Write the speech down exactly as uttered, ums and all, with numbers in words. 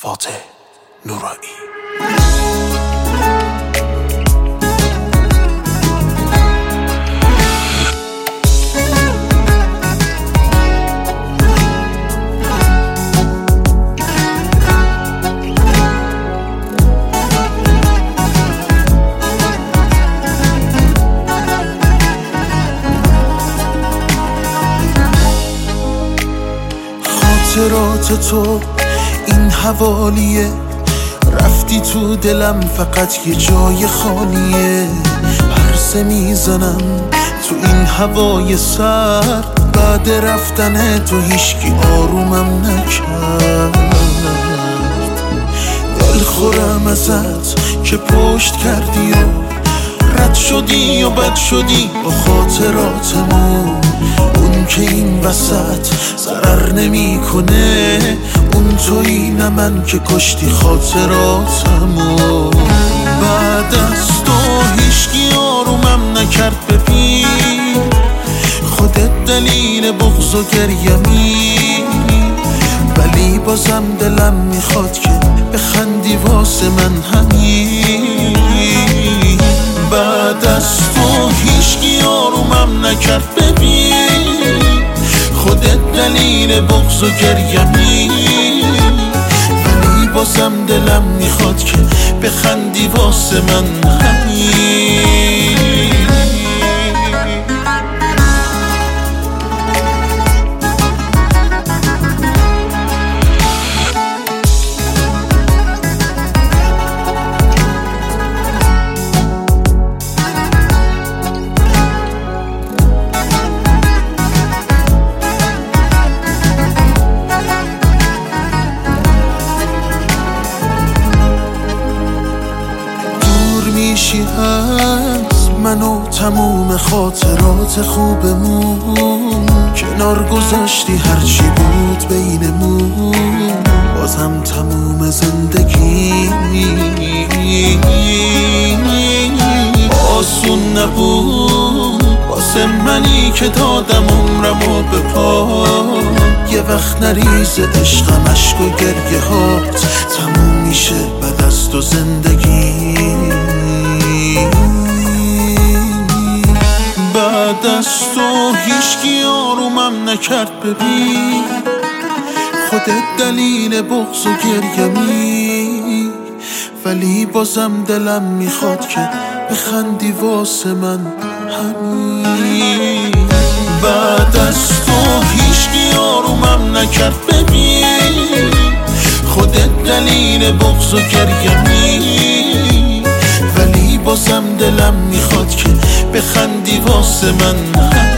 فاتح نورایی. خاطرات تو این حوالیه، رفتی تو دلم فقط یه جای خالیه. پرسه میزنم تو این هوای سر، بعد رفتن تو هیچکی آرومم نکرد. دل خورم ازت که پشت کردی و رد شدی و بد شدی با خاطراتمون. اون که این وسط ضرر نمی کنه، اون تویی نه من که کشتی خاطراتمو. بعد از تو هیچکی آرومم نکرد، ببین خودت دلیل بغض و گریمی. ولی بازم دلم میخواد که بخندی واسه من همین. بعد از تو هیچکی آرومم نکرد، ببین خودت دلیل بغض و گریمی. ولی بازم دلم میخواد که بخندی واسه من همین. میشی از من و تموم خاطرات خوبمون. کنار گذاشتی هرچی بود بینمون، بازم تموم زندگی. آسون نبود واسه منی که دادم عمرمو به پا. یه وقت نریز عشقم عشق و گریه هات، تموم میشه بعد از تو زندگی. بعد از تو هیچکی آرومم نکرد، ببین خودت دلیل بغض و گریمی. ولی بازم دلم میخواد که بخندی واسه من همین. بعد از تو هیچکی آرومم نکرد، ببین خودت دلیل بغض و گریمی. ولی بازم دلم میخواد که بخندی واسه من.